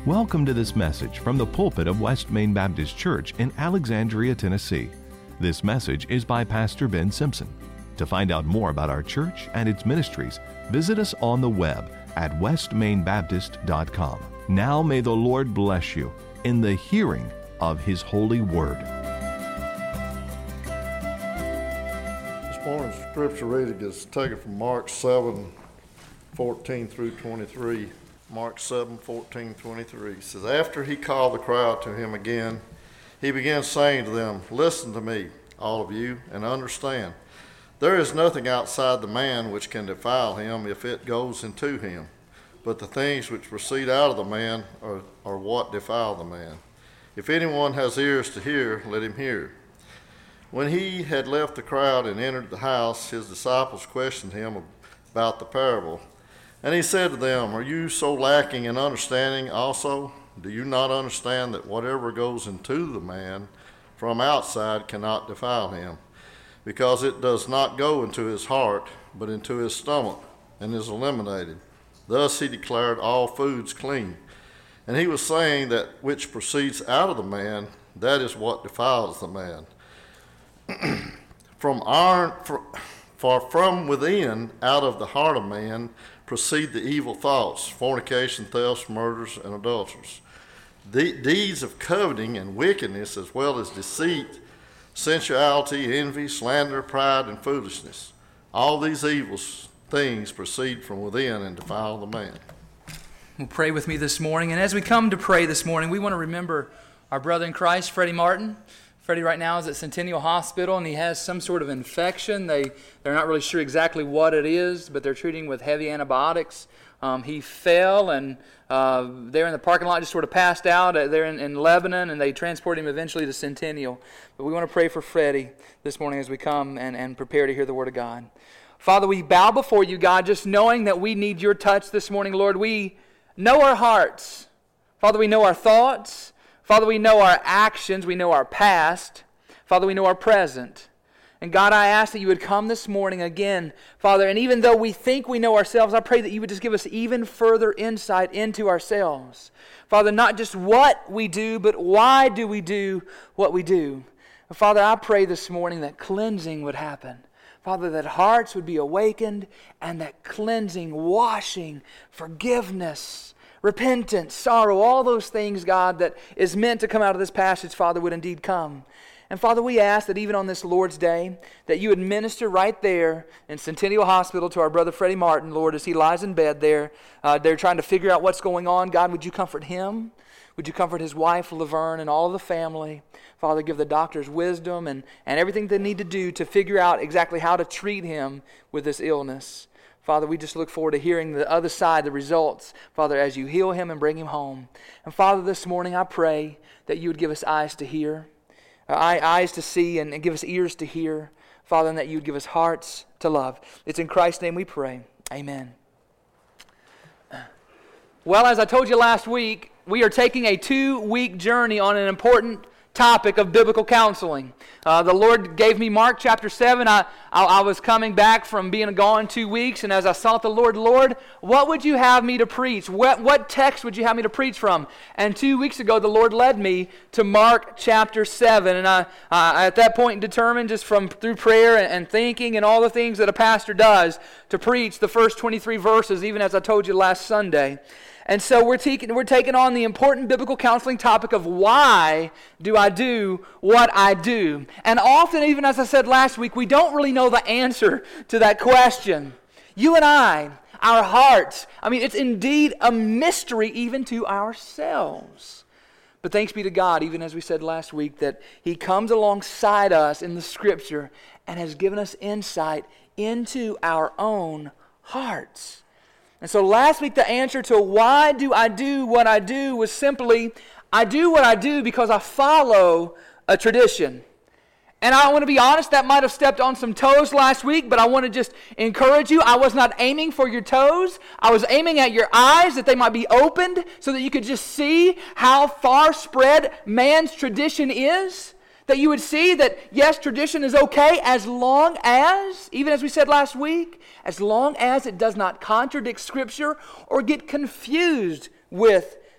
Welcome to this message from the pulpit of West Main Baptist Church in Alexandria, Tennessee. This message is by Pastor Ben Simpson. To find out more about our church and its ministries, visit us on the web at westmainbaptist.com. Now may the Lord bless you in the hearing of His holy word. This morning's scripture reading is taken from Mark 7:14 through 23. Mark 7:14-23 says, After he called the crowd to him again, he began saying to them, Listen to me, all of you, and understand. There is nothing outside the man which can defile him if it goes into him, but the things which proceed out of the man are what defile the man. If anyone has ears to hear, let him hear. When he had left the crowd and entered the house, his disciples questioned him about the parable. And he said to them, Are you so lacking in understanding also? Do you not understand that whatever goes into the man from outside cannot defile him? Because it does not go into his heart, but into his stomach, and is eliminated. Thus he declared all foods clean. And he was saying that which proceeds out of the man, that is what defiles the man. For from within, out of the heart of man, proceed the evil thoughts, fornication, thefts, murders, and adulteries. Deeds of coveting and wickedness, as well as deceit, sensuality, envy, slander, pride, and foolishness. All these evil things proceed from within and defile the man. Well, pray with me this morning. And as we come to pray this morning, we want to remember our brother in Christ, Freddie Martin. Freddie right now is at Centennial Hospital, and he has some sort of infection. They're not really sure exactly what it is, but they're treating with heavy antibiotics. He fell, and there in the parking lot just sort of passed out. They're in Lebanon, and they transported him eventually to Centennial. But we want to pray for Freddie this morning as we come and prepare to hear the Word of God. Father, we bow before you, God, just knowing that we need your touch this morning, Lord. We know our hearts. Father, we know our thoughts. Father, we know our actions, we know our past. Father, we know our present. And God, I ask that you would come this morning again, Father, and even though we think we know ourselves, I pray that you would just give us even further insight into ourselves. Father, not just what we do, but why do we do what we do. And Father, I pray this morning that cleansing would happen. Father, that hearts would be awakened and that cleansing, washing, forgiveness, repentance, sorrow, all those things, God, that is meant to come out of this passage, Father, would indeed come. And Father, we ask that even on this Lord's Day, that you would minister right there in Centennial Hospital to our brother Freddie Martin, Lord, as he lies in bed there. They're trying to figure out what's going on. God, would you comfort him? Would you comfort his wife, Laverne, and all of the family? Father, give the doctors wisdom and everything they need to do to figure out exactly how to treat him with this illness. Father, we just look forward to hearing the other side, the results, Father, as you heal him and bring him home. And Father, this morning I pray that you would give us eyes to hear, eyes to see, and give us ears to hear, Father, and that you would give us hearts to love. It's in Christ's name we pray. Amen. Well, as I told you last week, we are taking a 2-week journey on an important topic of biblical counseling. The Lord gave me Mark chapter 7. I was coming back from being gone 2 weeks, and as I sought the Lord, what would you have me to preach? What text would you have me to preach from? And 2 weeks ago, the Lord led me to Mark chapter 7, and I at that point determined, just through prayer and thinking and all the things that a pastor does, to preach the first 23 verses, even as I told you last Sunday. And so we're taking on the important biblical counseling topic of why do I do what I do? And often, even as I said last week, we don't really know the answer to that question. You and I, our hearts, it's indeed a mystery even to ourselves. But thanks be to God, even as we said last week, that He comes alongside us in the Scripture and has given us insight into our own hearts. And so last week the answer to why do I do what I do was simply, I do what I do because I follow a tradition. And I want to be honest, that might have stepped on some toes last week, but I want to just encourage you. I was not aiming for your toes. I was aiming at your eyes that they might be opened so that you could just see how far spread man's tradition is. That you would see that, yes, tradition is okay as long as, even as we said last week, as long as it does not contradict Scripture or get confused with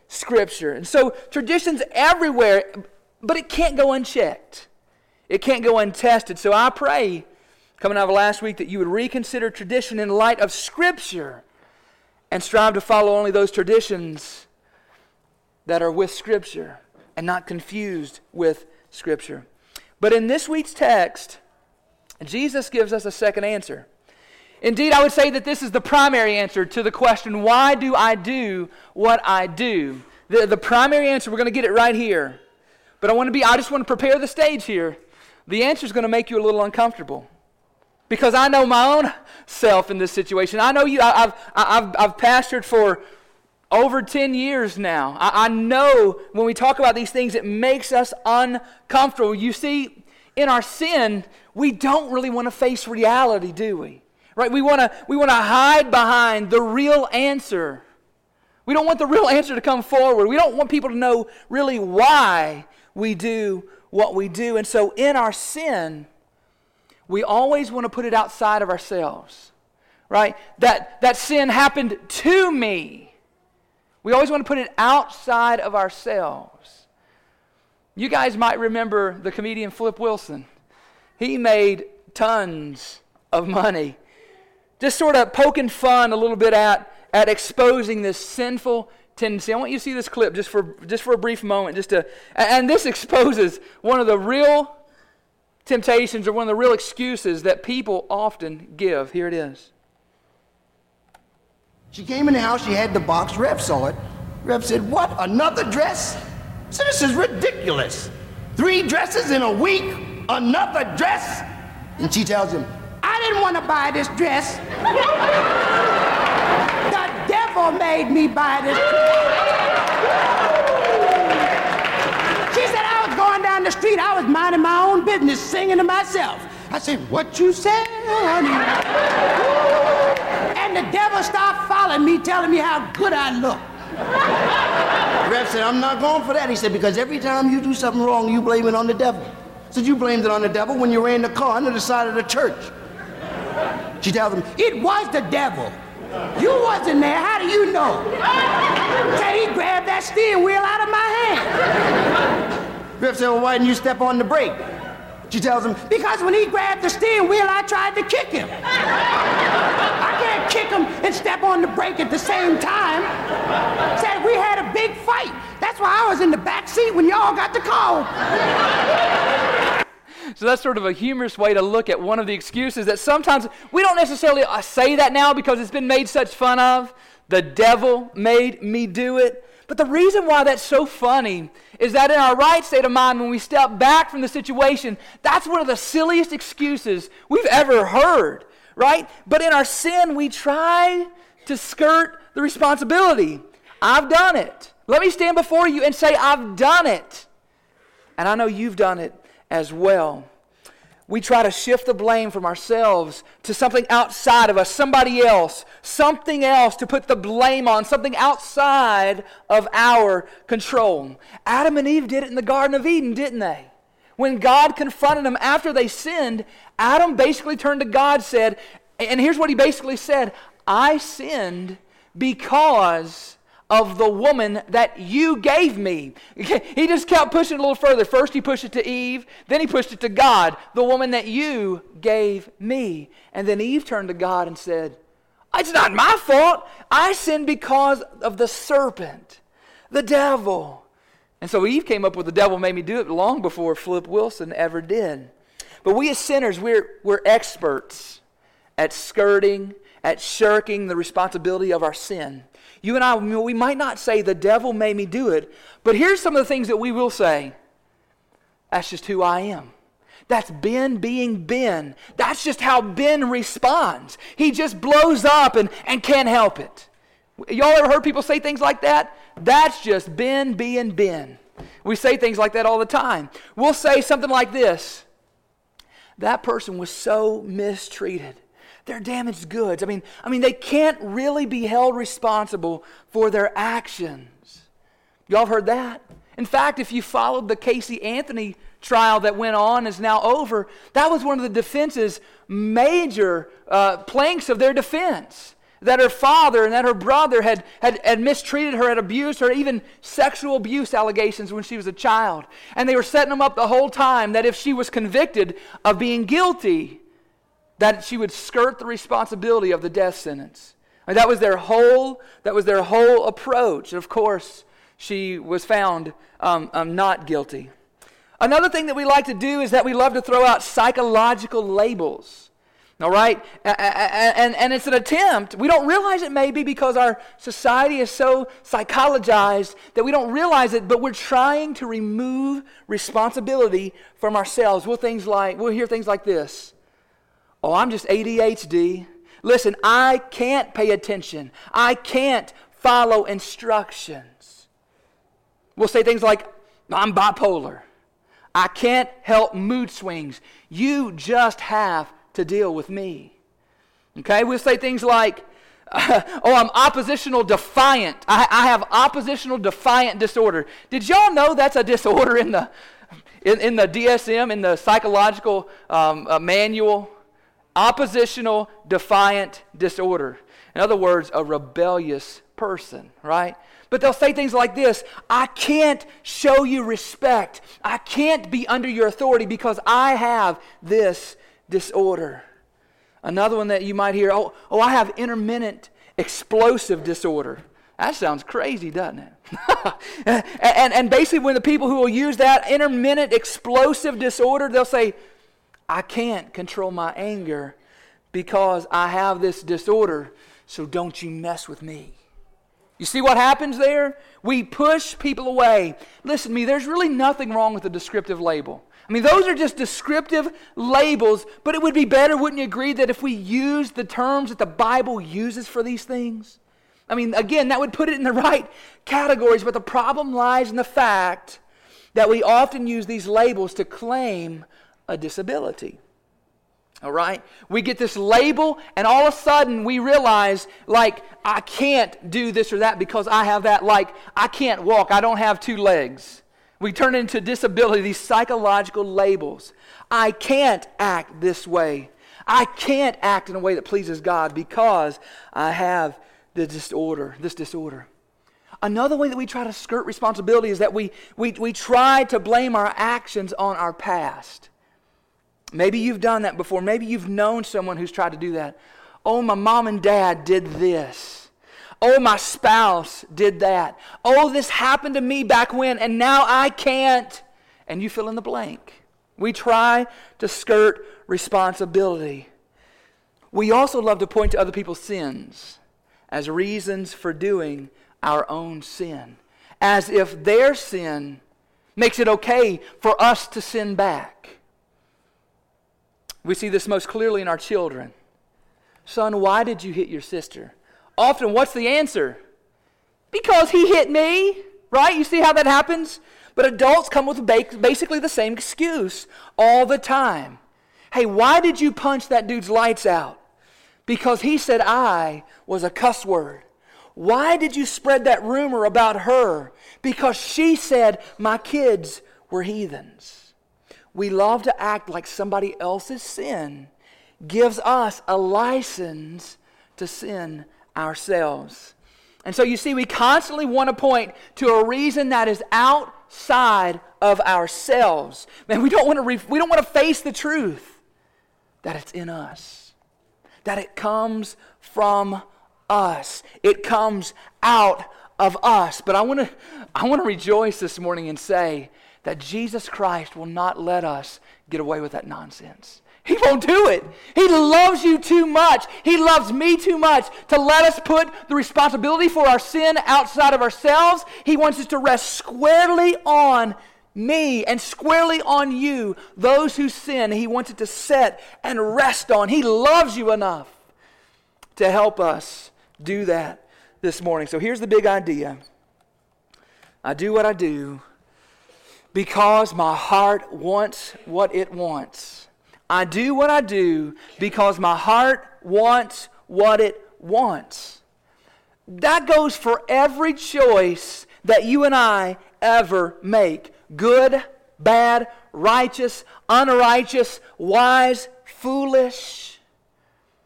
Scripture. And so tradition's everywhere, but it can't go unchecked. It can't go untested. So I pray, coming out of last week, that you would reconsider tradition in light of Scripture and strive to follow only those traditions that are with Scripture and not confused with Scripture. But in this week's text, Jesus gives us a second answer. Indeed, I would say that this is the primary answer to the question, why do I do what I do? The primary answer, we're going to get it right here. But I just want to prepare the stage here. The answer is going to make you a little uncomfortable. Because I know my own self in this situation. I know you. I've pastored for over 10 years now. I know when we talk about these things, it makes us uncomfortable. You see, in our sin, we don't really want to face reality, do we? Right? We want to hide behind the real answer. We don't want the real answer to come forward. We don't want people to know really why we do what we do. And so in our sin, we always want to put it outside of ourselves. Right? That sin happened to me. We always want to put it outside of ourselves. You guys might remember the comedian Flip Wilson. He made tons of money just sort of poking fun a little bit at exposing this sinful tendency. I want you to see this clip just for a brief moment, and this exposes one of the real temptations or one of the real excuses that people often give. Here it is. She came in the house, she had the box, Rev saw it. Rev said, "What, another dress?" I said, "This is ridiculous. 3 dresses in a week, another dress?" And she tells him, "I didn't want to buy this dress. The devil made me buy this dress." She said, "I was going down the street, I was minding my own business, singing to myself." I said, "What you said, honey?" And the devil started following me, telling me how good I look. Rev said, "I'm not going for that." He said, "Because every time you do something wrong, you blame it on the devil." I said, "You blamed it on the devil when you ran the car under the side of the church." She tells him, "It was the devil. You wasn't there. How do you know?" Said he grabbed that steering wheel out of my hand. Rev said, "Well, why didn't you step on the brake?" She tells him, "Because when he grabbed the steering wheel, I tried to kick him. I can't kick him and step on the brake at the same time." Said we had a big fight. That's why I was in the back seat when y'all got the call. So that's sort of a humorous way to look at one of the excuses that sometimes we don't necessarily say that now because it's been made such fun of. The devil made me do it. But the reason why that's so funny is that in our right state of mind, when we step back from the situation, that's one of the silliest excuses we've ever heard, right? But in our sin, we try to skirt the responsibility. I've done it. Let me stand before you and say, I've done it. And I know you've done it as well. We try to shift the blame from ourselves to something outside of us, somebody else, something else to put the blame on, something outside of our control. Adam and Eve did it in the Garden of Eden, didn't they? When God confronted them after they sinned, Adam basically turned to God, and here's what he basically said, "I sinned because of the woman that you gave me." He just kept pushing a little further. First he pushed it to Eve, then he pushed it to God, "The woman that you gave me." And then Eve turned to God and said, "It's not my fault. I sinned because of the serpent, the devil." And so Eve came up with "the devil made me do it" long before Flip Wilson ever did. But we as sinners, we're experts at skirting, at shirking the responsibility of our sin. You and I, we might not say "the devil made me do it," but here's some of the things that we will say. That's just who I am. That's Ben being Ben. That's just how Ben responds. He just blows up and can't help it. Y'all ever heard people say things like that? That's just Ben being Ben. We say things like that all the time. We'll say something like this: "That person was so mistreated. They're damaged goods. I mean, they can't really be held responsible for their actions." Y'all have heard that? In fact, if you followed the Casey Anthony trial that went on, is now over, that was one of the defense's major planks of their defense. that her father and that her brother had mistreated her, had abused her, even sexual abuse allegations when she was a child. And they were setting them up the whole time that if she was convicted of being guilty, that she would skirt the responsibility of the death sentence. And that was their whole approach. And of course, she was found not guilty. Another thing that we like to do is that we love to throw out psychological labels. All right? And it's an attempt. We don't realize it maybe because our society is so psychologized that we don't realize it, but we're trying to remove responsibility from ourselves. We'll hear things like this. Oh, I'm just ADHD. Listen, I can't pay attention. I can't follow instructions. We'll say things like, I'm bipolar. I can't help mood swings. You just have to deal with me. Okay, we'll say things like, I'm oppositional defiant. I have oppositional defiant disorder. Did y'all know that's a disorder in the DSM, in the psychological manual? Oppositional defiant disorder. In other words, a rebellious person, right? But they'll say things like this: I can't show you respect. I can't be under your authority because I have this disorder. Another one that you might hear, I have intermittent explosive disorder. That sounds crazy, doesn't it? and basically when the people who will use that intermittent explosive disorder, they'll say, I can't control my anger because I have this disorder, so don't you mess with me. You see what happens there? We push people away. Listen to me, there's really nothing wrong with a descriptive label. I mean, those are just descriptive labels, but it would be better, wouldn't you agree, that if we used the terms that the Bible uses for these things? I mean, again, that would put it in the right categories, but the problem lies in the fact that we often use these labels to claim a disability. All right? We get this label, and all of a sudden we realize, like, I can't do this or that because I have that. Like, I can't walk. I don't have 2 legs. We turn it into disability, these psychological labels. I can't act this way. I can't act in a way that pleases God because I have this disorder. Another way that we try to skirt responsibility is that we try to blame our actions on our past. Maybe you've done that before. Maybe you've known someone who's tried to do that. Oh, my mom and dad did this. Oh, my spouse did that. Oh, this happened to me back when, and now I can't. And you fill in the blank. We try to skirt responsibility. We also love to point to other people's sins as reasons for doing our own sin, as if their sin makes it okay for us to sin back. We see this most clearly in our children. Son, why did you hit your sister? Often, what's the answer? Because he hit me, right? You see how that happens? But adults come with basically the same excuse all the time. Hey, why did you punch that dude's lights out? Because he said I was a cuss word. Why did you spread that rumor about her? Because she said my kids were heathens. We love to act like somebody else's sin gives us a license to sin ourselves. And so you see, we constantly want to point to a reason that is outside of ourselves. Man, we don't want to face the truth that it's in us, that it comes from us. It comes out of us. But I want to rejoice this morning and say that Jesus Christ will not let us get away with that nonsense. He won't do it. He loves you too much. He loves me too much to let us put the responsibility for our sin outside of ourselves. He wants us to rest squarely on me and squarely on you. Those who sin, He wants it to set and rest on. He loves you enough to help us do that this morning. So here's the big idea. I do what I do because my heart wants what it wants. I do what I do because my heart wants what it wants. That goes for every choice that you and I ever make. Good, bad, righteous, unrighteous, wise, foolish.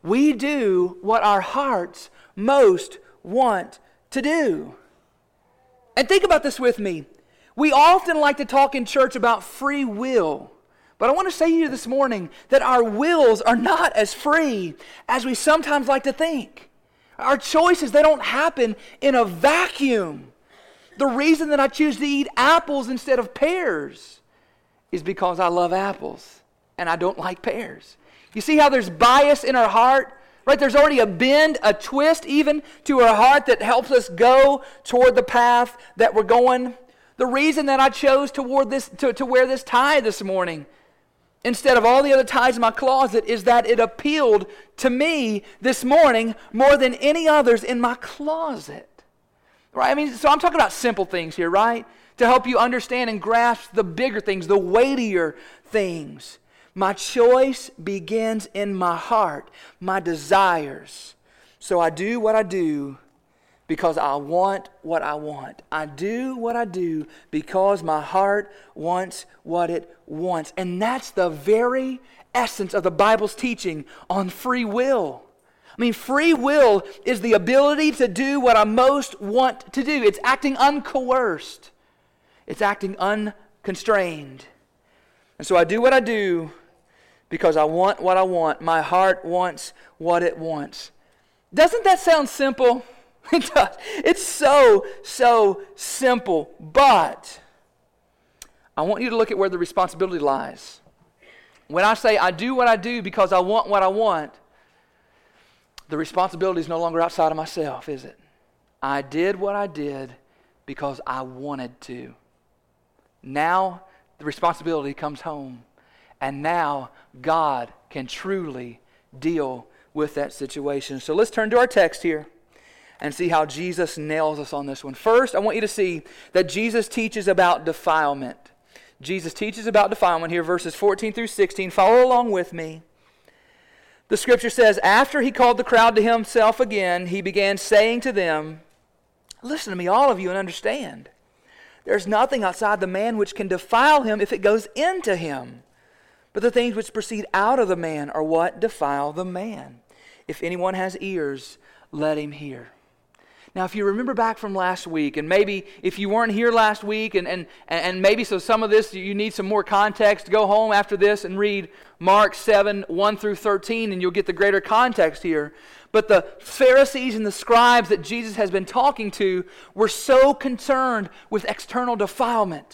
We do what our hearts most want to do. And think about this with me. We often like to talk in church about free will. But I want to say to you this morning that our wills are not as free as we sometimes like to think. Our choices, they don't happen in a vacuum. The reason that I choose to eat apples instead of pears is because I love apples and I don't like pears. You see how there's bias in our heart? Right? There's already a bend, a twist even to our heart that helps us go toward the path that we're going. The reason that I chose to wear this tie this morning instead of all the other ties in my closet is that it appealed to me this morning more than any others in my closet. Right? I mean, so I'm talking about simple things here, right? To help you understand and grasp the bigger things, the weightier things. My choice begins in my heart, my desires. So I do what I do because I want what I want. I do what I do because my heart wants what it wants. And that's the very essence of the Bible's teaching on free will. I mean, free will is the ability to do what I most want to do. It's acting uncoerced. It's acting unconstrained. And so I do what I do because I want what I want. My heart wants what it wants. Doesn't that sound simple? It does. It's so simple. But I want you to look at where the responsibility lies. When I say I do what I do because I want what I want, the responsibility is no longer outside of myself, is it? I did what I did because I wanted to. Now the responsibility comes home. And now God can truly deal with that situation. So let's turn to our text here and see how Jesus nails us on this one. First, I want you to see that Jesus teaches about defilement. Jesus teaches about defilement here, verses 14 through 16. Follow along with me. The scripture says, after he called the crowd to himself again, he began saying to them, listen to me, all of you, and understand. There's nothing outside the man which can defile him if it goes into him. But the things which proceed out of the man are what defile the man. If anyone has ears, let him hear. Now, if you remember back from last week, and maybe if you weren't here last week, and maybe so some of this, you need some more context, go home after this and read Mark 7, 1 through 13, and you'll get the greater context here. But the Pharisees and the scribes that Jesus has been talking to were so concerned with external defilement.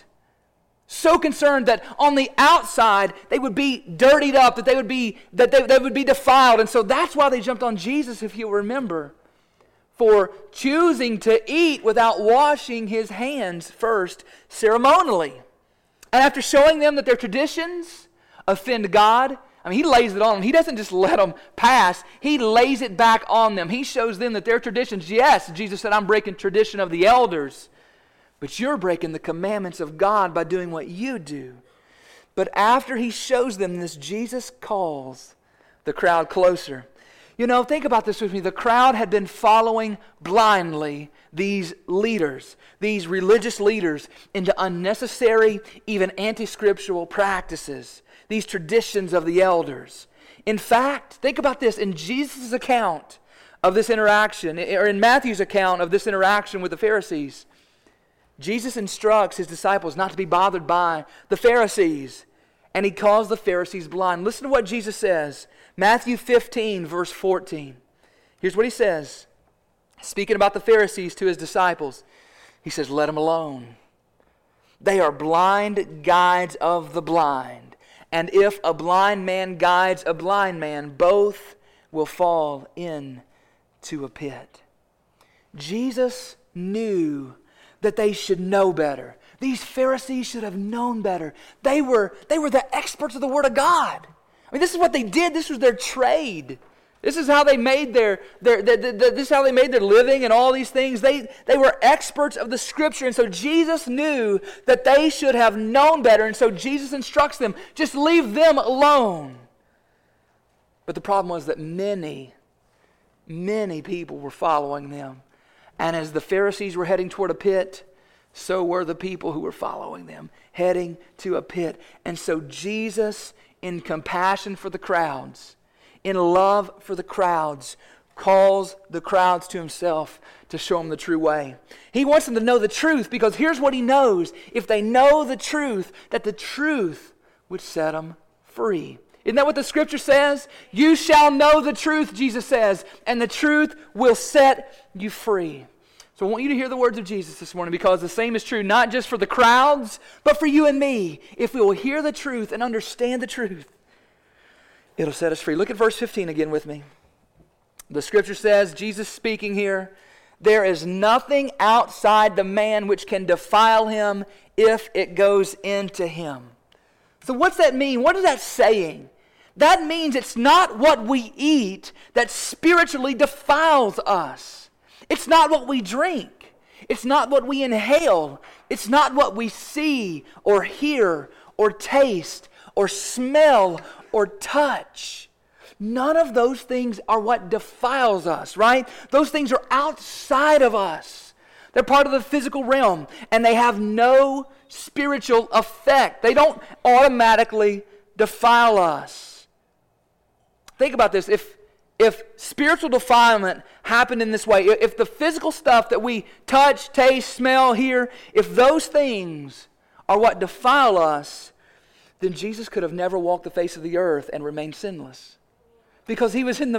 So concerned that on the outside they would be dirtied up, that they would be defiled. And so that's why they jumped on Jesus, if you'll remember, for choosing to eat without washing his hands first ceremonially. And after showing them that their traditions offend God, I mean, he lays it on them. He doesn't just let them pass. He lays it back on them. He shows them that their traditions, yes, Jesus said, I'm breaking tradition of the elders. But you're breaking the commandments of God by doing what you do. But after he shows them this, Jesus calls the crowd closer. You know, think about this with me. The crowd had been following blindly these leaders, these religious leaders, into unnecessary, even anti-scriptural practices, these traditions of the elders. In fact, think about this. In Jesus' account of this interaction, or in Matthew's account of this interaction with the Pharisees, Jesus instructs his disciples not to be bothered by the Pharisees, and he calls the Pharisees blind. Listen to what Jesus says. Matthew 15, verse 14. Here's what he says. Speaking about the Pharisees to his disciples, he says, let them alone. They are blind guides of the blind. And if a blind man guides a blind man, both will fall into a pit. Jesus knew that they should know better. These Pharisees should have known better. They were the experts of the Word of God. I mean, this is what they did. This was their trade. This is how they made this is how they made their living and all these things. They were experts of the Scripture, and so Jesus knew that they should have known better, and so Jesus instructs them, just leave them alone. But the problem was that many people were following them. And as the Pharisees were heading toward a pit, so were the people who were following them, heading to a pit. And so Jesus, in compassion for the crowds, in love for the crowds, calls the crowds to himself to show them the true way. He wants them to know the truth because here's what he knows. If they know the truth, that the truth would set them free. Isn't that what the scripture says? You shall know the truth, Jesus says, and the truth will set you free. So I want you to hear the words of Jesus this morning because the same is true not just for the crowds, but for you and me. If we will hear the truth and understand the truth, it'll set us free. Look at verse 15 again with me. The scripture says, Jesus speaking here, there is nothing outside the man which can defile him if it goes into him. So what's that mean? What is that saying? That means it's not what we eat that spiritually defiles us. It's not what we drink. It's not what we inhale. It's not what we see or hear or taste or smell or touch. None of those things are what defiles us, right? Those things are outside of us. They're part of the physical realm, and they have no spiritual effect. They don't automatically defile us. Think about this. If spiritual defilement happened in this way, if the physical stuff that we touch, taste, smell, hear, if those things are what defile us, then Jesus could have never walked the face of the earth and remained sinless. Because he was in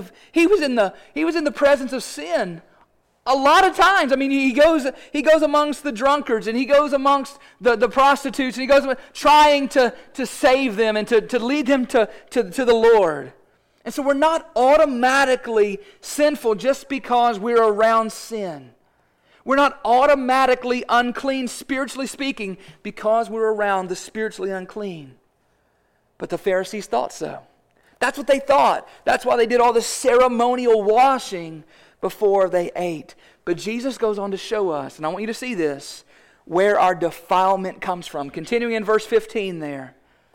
the presence of sin a lot of times. I mean, he goes amongst the drunkards, and he goes amongst the prostitutes, and he goes trying to save them and to lead them to the Lord. And so we're not automatically sinful just because we're around sin. We're not automatically unclean, spiritually speaking, because we're around the spiritually unclean. But the Pharisees thought so. That's what they thought. That's why they did all this ceremonial washing before they ate. But Jesus goes on to show us, and I want you to see this, where our defilement comes from. Continuing in verse 15 there.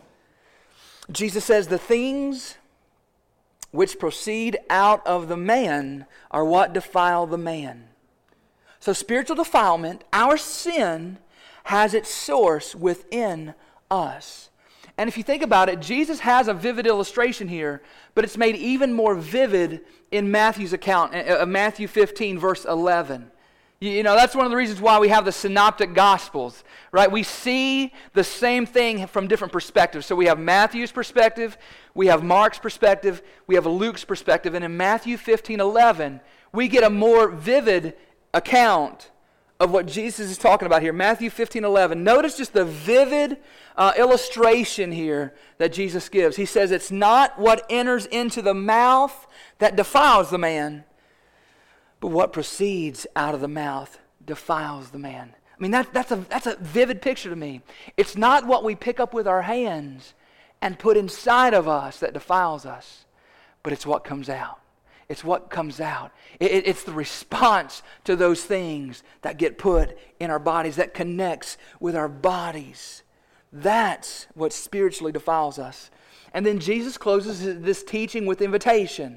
Jesus says, the things which proceed out of the man are what defile the man. So spiritual defilement, our sin, has its source within us. And if you think about it, Jesus has a vivid illustration here, but it's made even more vivid in Matthew's account, Matthew 15, verse 11. You know, that's one of the reasons why we have the synoptic gospels, right? We see the same thing from different perspectives. So we have Matthew's perspective, we have Mark's perspective, we have Luke's perspective, and in Matthew 15:11, we get a more vivid account of what Jesus is talking about here. Matthew 15:11. Notice just the vivid illustration here that Jesus gives. He says it's not what enters into the mouth that defiles the man, but what proceeds out of the mouth defiles the man. I mean, that's a vivid picture to me. It's not what we pick up with our hands and put inside of us that defiles us, but it's what comes out. It's what comes out. It's the response to those things that get put in our bodies, that connects with our bodies. That's what spiritually defiles us. And then Jesus closes this teaching with invitation.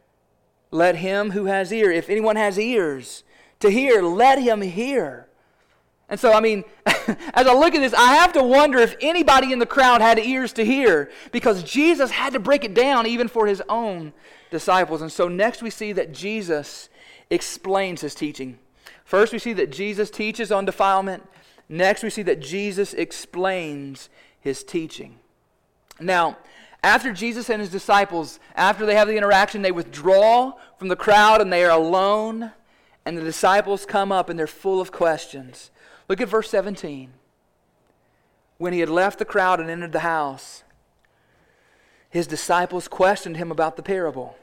Let him who has ears, if anyone has ears to hear, let him hear. And so, I mean, as I look at this, I have to wonder if anybody in the crowd had ears to hear, because Jesus had to break it down even for his own disciples. And so next we see that Jesus explains his teaching. First we see that Jesus teaches on defilement. Next we see that Jesus explains his teaching. Now, after Jesus and his disciples, after they have the interaction, they withdraw from the crowd and they are alone. And the disciples come up and they're full of questions. Look at verse 17. When he had left the crowd and entered the house, his disciples questioned him about the parable.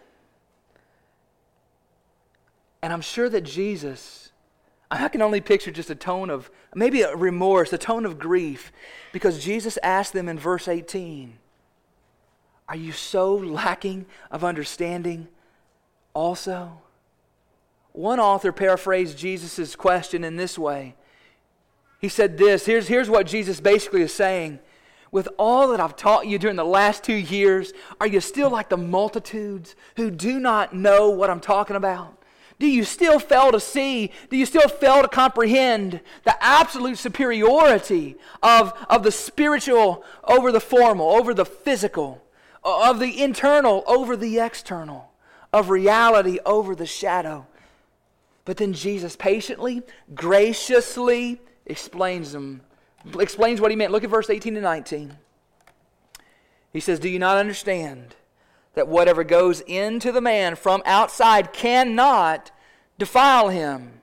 And I'm sure that Jesus, I can only picture just a tone of, maybe a remorse, a tone of grief, because Jesus asked them in verse 18, are you so lacking of understanding also? One author paraphrased Jesus' question in this way. He said this, here's what Jesus basically is saying. With all that I've taught you during the last 2 years, are you still like the multitudes who do not know what I'm talking about? Do you still fail to see? Do you still fail to comprehend the absolute superiority of the spiritual over the formal, over the physical, of the internal over the external, of reality over the shadow. But then Jesus patiently, graciously explains what he meant. Look at verse 18 and 19. He says, "Do you not understand that whatever goes into the man from outside cannot defile him?"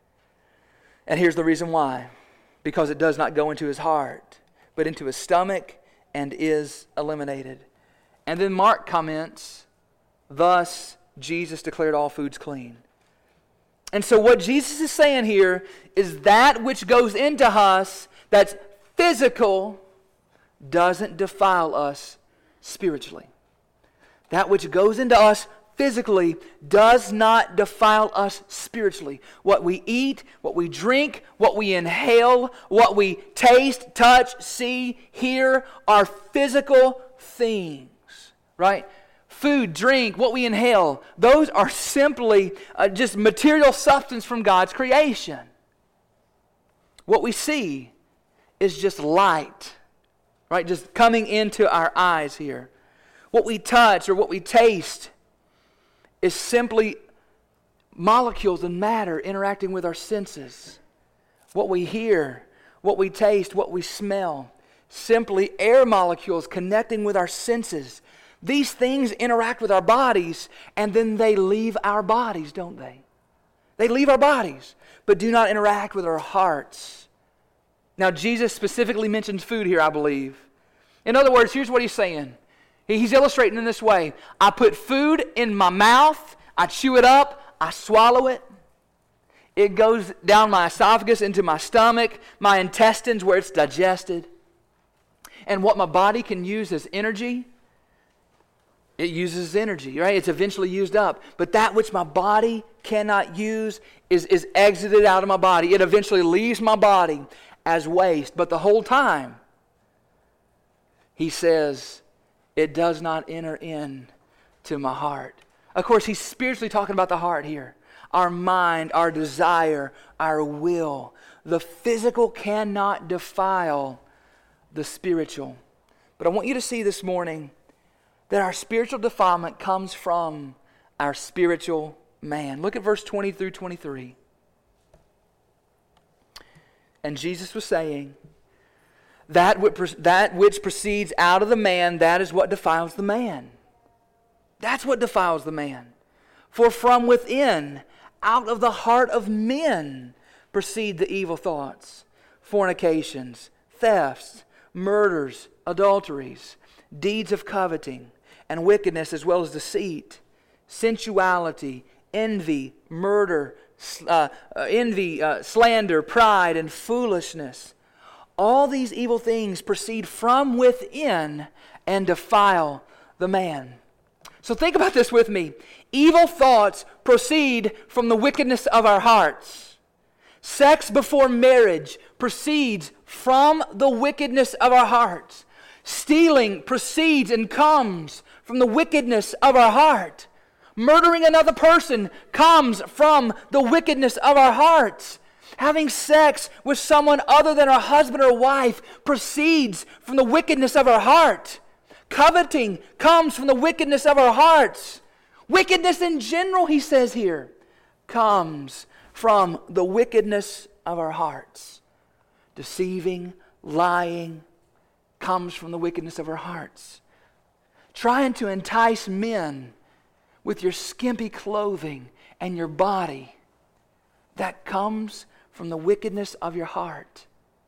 And here's the reason why. Because it does not go into his heart, but into his stomach and is eliminated. And then Mark comments, "Thus Jesus declared all foods clean." And so what Jesus is saying here is that which goes into us that's physical doesn't defile us spiritually. That which goes into us physically does not defile us spiritually. What we eat, what we drink, what we inhale, what we taste, touch, see, hear are physical things, right? Food, drink, what we inhale, those are simply just material substance from God's creation. What we see is just light, right? Just coming into our eyes here. What we touch or what we taste is simply molecules and matter interacting with our senses. What we hear, what we taste, what we smell, simply air molecules connecting with our senses. These things interact with our bodies, and then they leave our bodies, don't they? They leave our bodies, but do not interact with our hearts. Now, Jesus specifically mentions food here, I believe. In other words, here's what he's saying. He's illustrating in this way. I put food in my mouth, I chew it up, I swallow it. It goes down my esophagus into my stomach, my intestines where it's digested. And what my body can use as energy, it uses energy, right? It's eventually used up. But that which my body cannot use is exited out of my body. It eventually leaves my body as waste. But the whole time, he says, it does not enter in to my heart. Of course, he's spiritually talking about the heart here. Our mind, our desire, our will. The physical cannot defile the spiritual. But I want you to see this morning that our spiritual defilement comes from our spiritual man. Look at verse 20 through 23. And Jesus was saying, that which proceeds out of the man, that is what defiles the man. That's what defiles the man. For from within, out of the heart of men, proceed the evil thoughts, fornications, thefts, murders, adulteries, deeds of coveting, and wickedness, as well as deceit, sensuality, envy, murder, slander, pride, and foolishness. All these evil things proceed from within and defile the man. So think about this with me. Evil thoughts proceed from the wickedness of our hearts. Sex before marriage proceeds from the wickedness of our hearts. Stealing proceeds and comes from the wickedness of our heart. Murdering another person comes from the wickedness of our hearts. Having sex with someone other than our husband or wife proceeds from the wickedness of our heart. Coveting comes from the wickedness of our hearts. Wickedness in general, he says here, comes from the wickedness of our hearts. Deceiving, lying, comes from the wickedness of our hearts. Trying to entice men with your skimpy clothing and your body, that comes from the wickedness of your heart.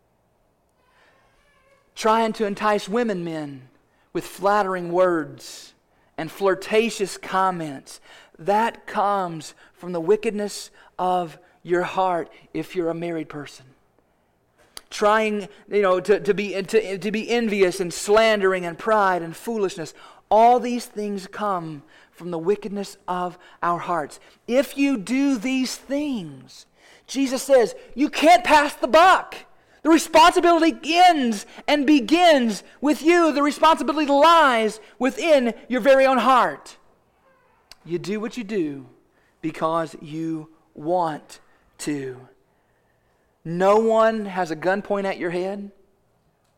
Trying to entice men with flattering words and flirtatious comments, that comes from the wickedness of your heart if you're a married person. Trying, to be envious and slandering and pride and foolishness, all these things come from the wickedness of our hearts. If you do these things, Jesus says, you can't pass the buck. The responsibility ends and begins with you. The responsibility lies within your very own heart. You do what you do because you want to. No one has a gun pointed at your head.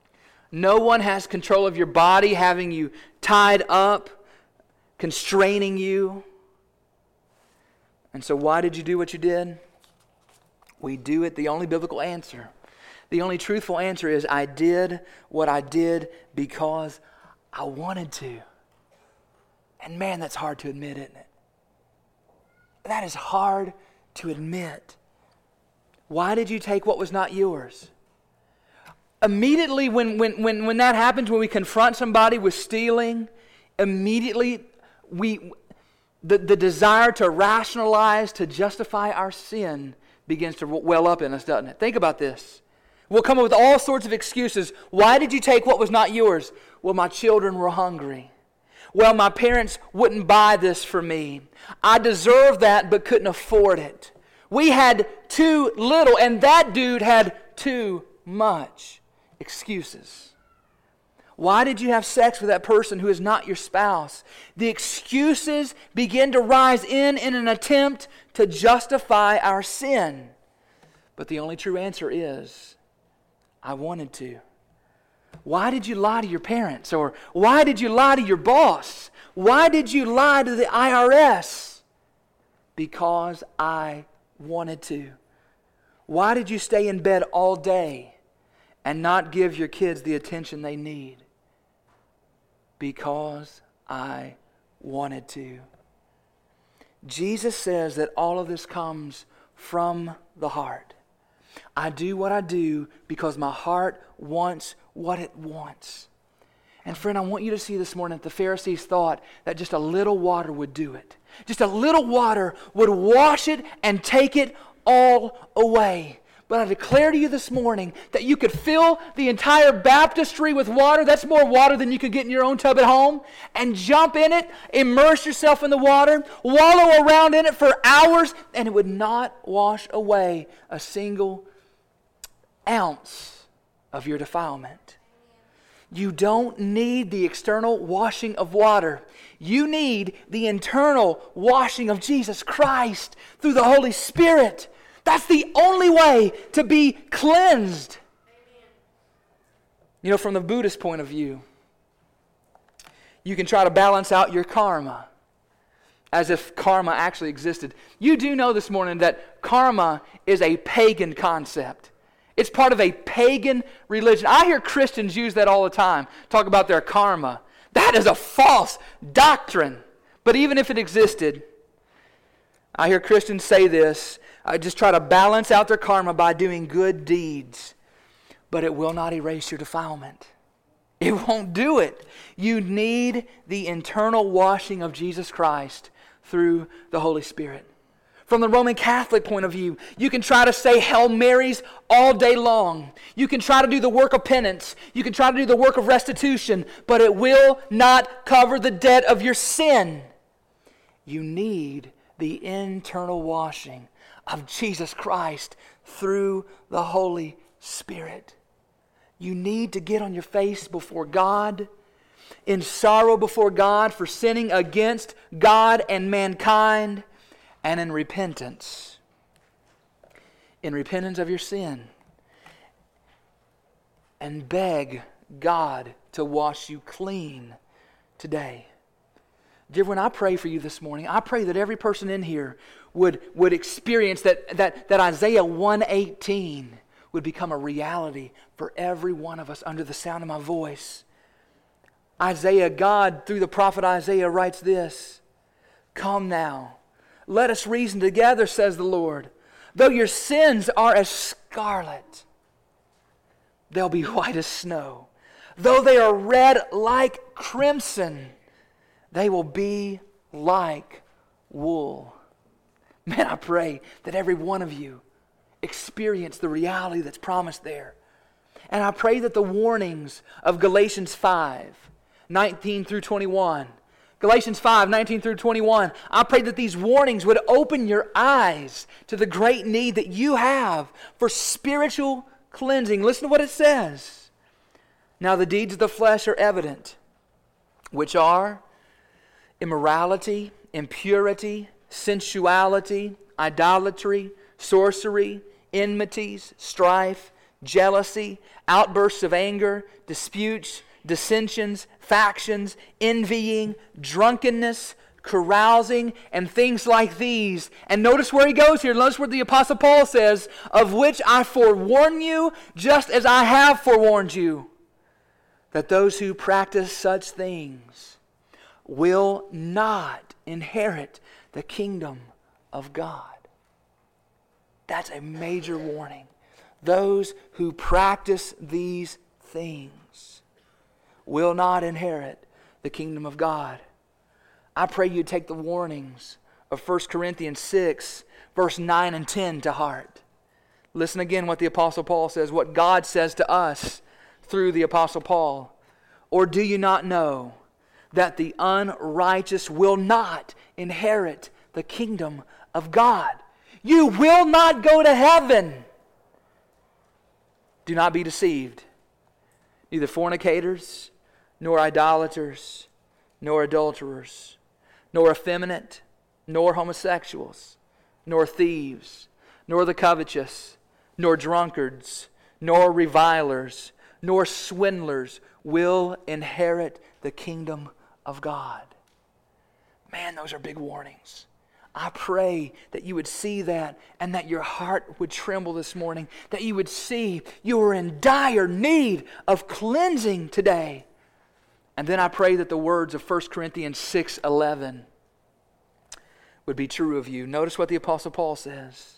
No one has control of your body, having you tied up, constraining you. And so why did you do what you did? We do it, the only biblical answer, the only truthful answer is, I did what I did because I wanted to. And man, that's hard to admit, isn't it? That is hard to admit. Why did you take what was not yours? Immediately when that happens, when we confront somebody with stealing, immediately the desire to rationalize, to justify our sin begins to well up in us, doesn't it? Think about this. We'll come up with all sorts of excuses. Why did you take what was not yours? Well, my children were hungry. Well, my parents wouldn't buy this for me. I deserved that but couldn't afford it. We had too little and that dude had too much. Excuses. Why did you have sex with that person who is not your spouse? The excuses begin to rise in an attempt to justify our sin. But the only true answer is, I wanted to. Why did you lie to your parents? Or why did you lie to your boss? Why did you lie to the IRS? Because I wanted to. Why did you stay in bed all day and not give your kids the attention they need? Because I wanted to. Jesus says that all of this comes from the heart. I do what I do because my heart wants what it wants. And friend, I want you to see this morning that the Pharisees thought that just a little water would do it. Just a little water would wash it and take it all away. But I declare to you this morning that you could fill the entire baptistry with water. That's more water than you could get in your own tub at home. And jump in it, immerse yourself in the water, wallow around in it for hours, and it would not wash away a single ounce of your defilement. You don't need the external washing of water. You need the internal washing of Jesus Christ through the Holy Spirit. That's the only way to be cleansed. You know, from the Buddhist point of view, you can try to balance out your karma as if karma actually existed. You do know this morning that karma is a pagan concept. It's part of a pagan religion. I hear Christians use that all the time, talk about their karma. That is a false doctrine. But even if it existed, I hear Christians say this, just try to balance out their karma by doing good deeds. But it will not erase your defilement. It won't do it. You need the internal washing of Jesus Christ through the Holy Spirit. From the Roman Catholic point of view, you can try to say Hail Marys all day long. You can try to do the work of penance. You can try to do the work of restitution, but it will not cover the debt of your sin. You need the internal washing of Jesus Christ through the Holy Spirit. You need to get on your face before God, in sorrow before God for sinning against God and mankind, and in repentance. In repentance of your sin. And beg God to wash you clean today. Dear, when I pray for you this morning, I pray that every person in here would experience that Isaiah 1:18 would become a reality for every one of us under the sound of my voice. Isaiah, God, through the prophet Isaiah, writes this, "Come now, let us reason together, says the Lord. Though your sins are as scarlet, they'll be white as snow. Though they are red like crimson, they will be like wool." Man, I pray that every one of you experience the reality that's promised there. And I pray that the warnings of Galatians 5:19 through 21, Galatians 5:19 through 21, I pray that these warnings would open your eyes to the great need that you have for spiritual cleansing. Listen to what it says. "Now the deeds of the flesh are evident, which are immorality, impurity, sensuality, idolatry, sorcery, enmities, strife, jealousy, outbursts of anger, disputes, dissensions, factions, envying, drunkenness, carousing, and things like these. And notice where he goes here. Notice where the Apostle Paul says, of which I forewarn you, just as I have forewarned you, that those who practice such things will not inherit the kingdom of God. That's a major warning. Those who practice these things will not inherit the kingdom of God. I pray you take the warnings of 1 Corinthians 6, verse 9 and 10 to heart. Listen again what the Apostle Paul says, what God says to us through the Apostle Paul. Or do you not know that the unrighteous will not inherit the kingdom of God? You will not go to heaven. Do not be deceived. Neither fornicators, nor idolaters, nor adulterers, nor effeminate, nor homosexuals, nor thieves, nor the covetous, nor drunkards, nor revilers, nor swindlers will inherit the kingdom of God. Man, those are big warnings. I pray that you would see that and that your heart would tremble this morning, that you would see you are in dire need of cleansing today. And then I pray that the words of 1 Corinthians 6:11 would be true of you. Notice what the Apostle Paul says.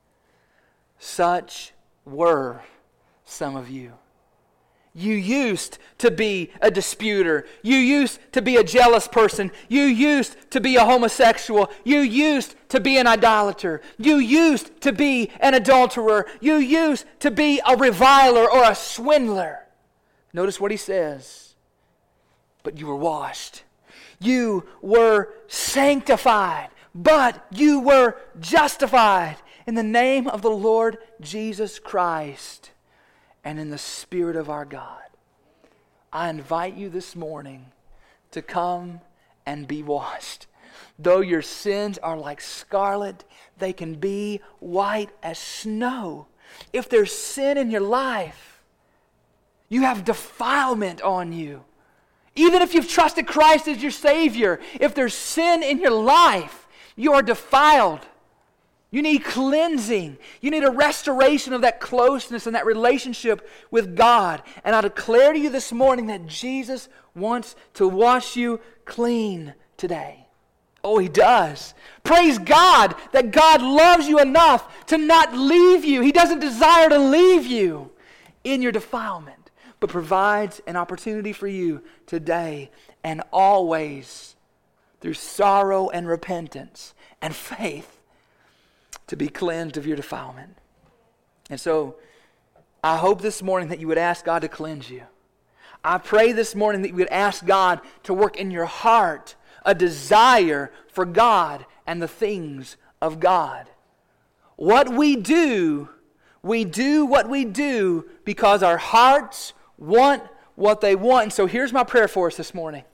Such were some of you. You used to be a disputer. You used to be a jealous person. You used to be a homosexual. You used to be an idolater. You used to be an adulterer. You used to be a reviler or a swindler. Notice what he says. But you were washed. You were sanctified. But you were justified in the name of the Lord Jesus Christ and in the Spirit of our God. I invite you this morning to come and be washed. Though your sins are like scarlet, they can be white as snow. If there's sin in your life, you have defilement on you. Even if you've trusted Christ as your Savior, if there's sin in your life, you are defiled. You need cleansing. You need a restoration of that closeness and that relationship with God. And I declare to you this morning that Jesus wants to wash you clean today. Oh, He does. Praise God that God loves you enough to not leave you. He doesn't desire to leave you in your defilement, but provides an opportunity for you today and always through sorrow and repentance and faith to be cleansed of your defilement. And so, I hope this morning that you would ask God to cleanse you. I pray this morning that you would ask God to work in your heart a desire for God and the things of God. What we do what we do because our hearts want what they want. And so here's my prayer for us this morning.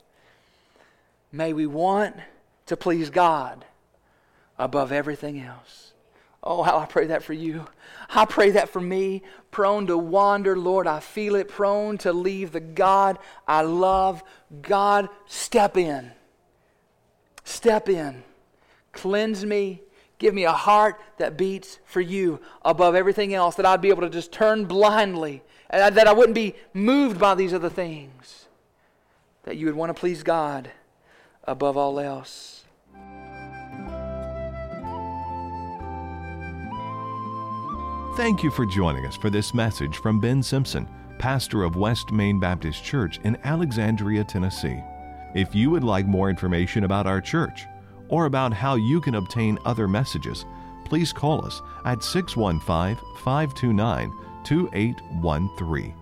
May we want to please God above everything else. Oh, how I pray that for you. I pray that for me. Prone to wander, Lord, I feel it. Prone to leave the God I love. God, step in. Step in. Cleanse me. Give me a heart that beats for you above everything else. That I'd be able to just turn blindly. And that I wouldn't be moved by these other things. That you would want to please God above all else. Thank you for joining us for this message from Ben Simpson, pastor of West Main Baptist Church in Alexandria, Tennessee. If you would like more information about our church or about how you can obtain other messages, please call us at 615-529-2813.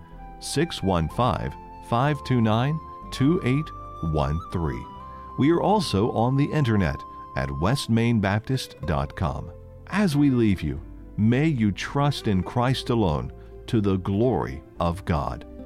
615-529-2813. We are also on the internet at westmainbaptist.com. As we leave you, may you trust in Christ alone to the glory of God.